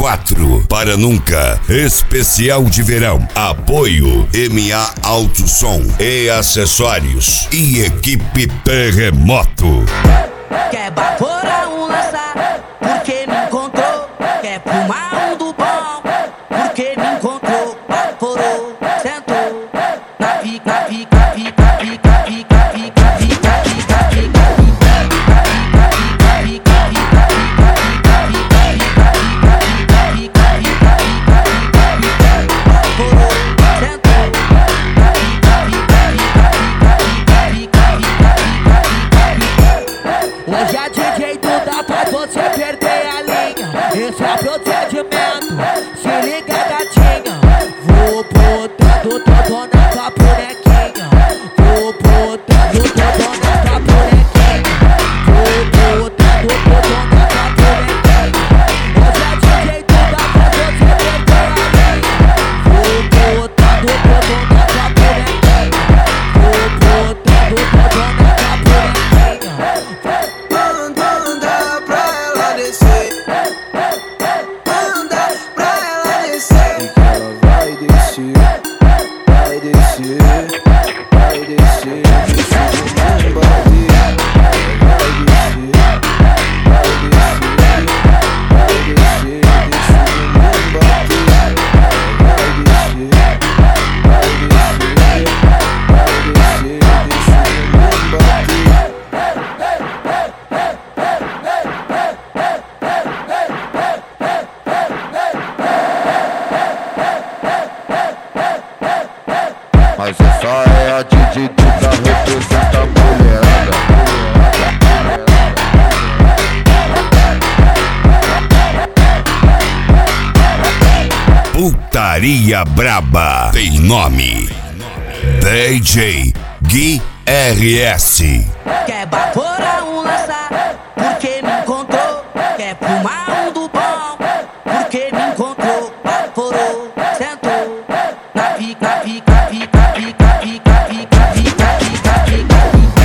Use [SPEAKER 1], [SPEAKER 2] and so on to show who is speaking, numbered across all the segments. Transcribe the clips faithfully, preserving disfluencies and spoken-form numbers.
[SPEAKER 1] quatro. Para nunca. Especial de verão. Apoio M A Alto Som e Acessórios e equipe Terremoto.
[SPEAKER 2] Quer baforar um lançar, porque me encontrou. Quer fumar um do bom, porque me encontrou. Baforou, sentou, na pica, pica, pica, pica, pica, pica, pica, pica, pica, hoje é D J Duda, faz você perder a linha. Esse é o procedimento, se liga gatinha. Vou botando todo na tua bonequinha. Vou botando todo na tua bonequinha. Vou botando todo na tua bonequinha. Hoje é D J Duda, faz você perder a linha. Vou botando todo na tua bonequinha. Vou botando todo na tua bonequinha.
[SPEAKER 3] Vai descer, vai descer, descer, vai descer, vai descer, vai descer, vai descer, vai descer,
[SPEAKER 4] mas essa é a D J Duda, representa a mulherada.
[SPEAKER 1] Putaria Braba tem nome. D J Gui R S.
[SPEAKER 2] Quer baforar um lançar, porque me encontrou. Quer fumar um do bom, porque me encontrou. Baforou, sentou, na pica, pica, pica, pica, pica, pica, pica, pica, pica,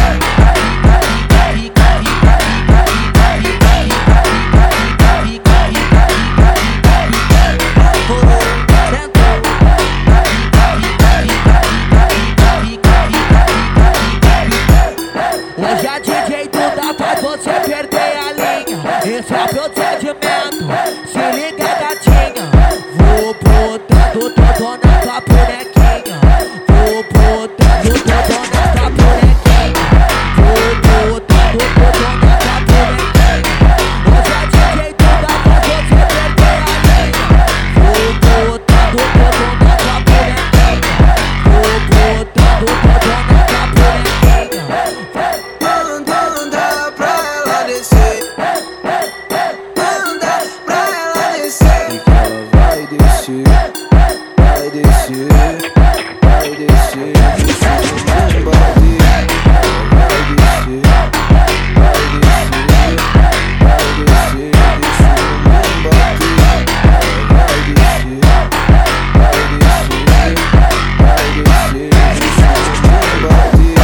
[SPEAKER 2] hoje é D J Duda, faz você perder a linha. Esse é o procedimento, se liga gatinha. Vou botando todo na tua bonequinha. Vou botando todo na tua bonequinha. Vou botando todo na tua bonequinha. Hoje é D J Duda, faz você perder a linha. Vou botando todo na tua bonequinha. Vou botando todo na tua bonequinha.
[SPEAKER 3] Manda pra ela descer, manda pra ela descer. E que ela vai descer, vai descer, vai descer, descer no bater. Vai descer, vai descer, vai descer, descer no bater. Vai descer, vai descer, vai descer, descer no bater.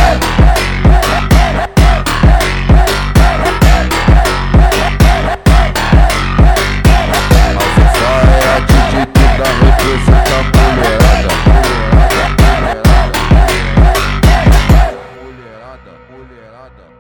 [SPEAKER 4] Mas essa é a D J Duda, representa a mulherada. Mulherada, mulherada, mulherada.